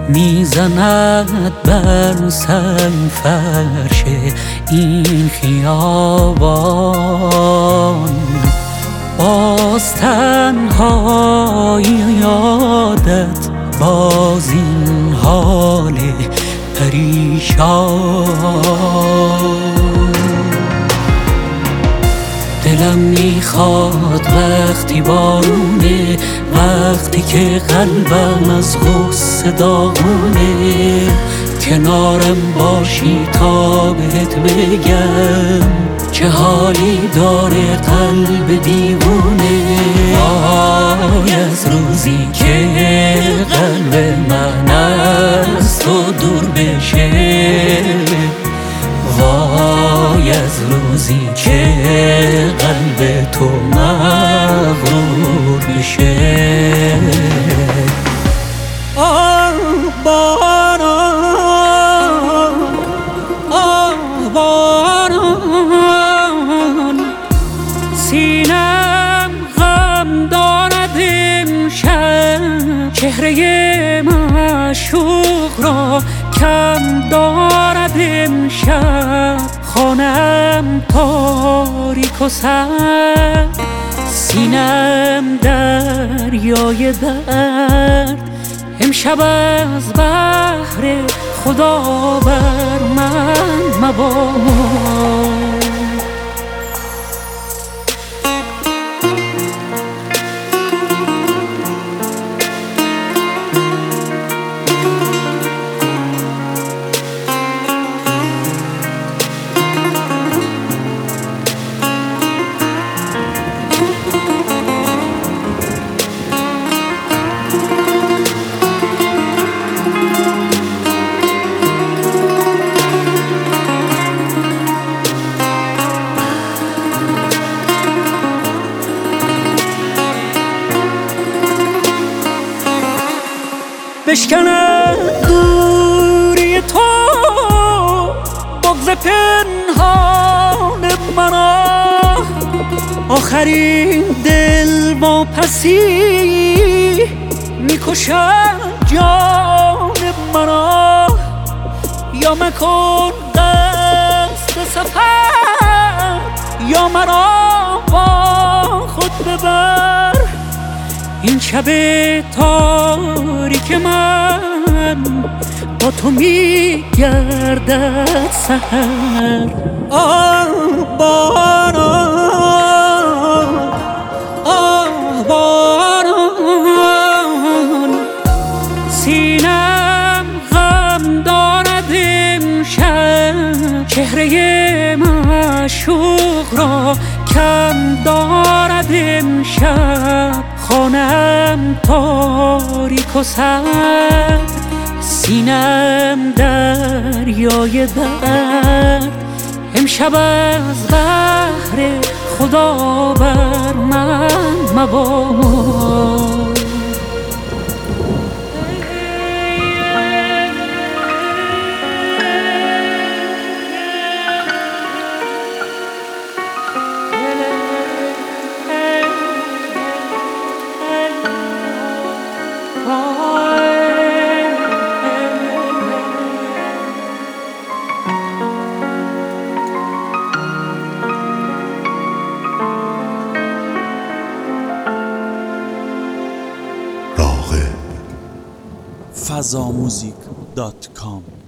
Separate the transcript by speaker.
Speaker 1: میزند بر سنگ فرش این خیابان. باز تنهایی یادت، باز این حال پریشان. دلم میخواد وقتی بارونه، وقتی که قلبم از غصه داغونه، کنارم باشی تا بهت بگم چه حالی داره قلب دیوونه. وای از روزی که قلب من از تو دور بشه، وای از روزی که قلب تو مغرور بشه. آه باران، آه باران، سینم غم دارد امشب، چهره معشوق را کم دارد امشب. خانم تاریک و سرد، سینم دریای درد. امشب از بحر خدا بر من مباد. بشکنم دوری تو، بغض پنهان مرا، آخرین دل واپسی میکشد جان مرا. یا مکن قصد سفر، یا مرا با خود ببر. این شب تاریک من با تو میگردد سحر. آه باران، آه باران، سینم غم دارد امشب، چهره معشوق را کم دارد امشب. خانم تاریک و سرد، سینم دریای درد. امشب از بحر خدا بر من مباد.
Speaker 2: fazamusic.com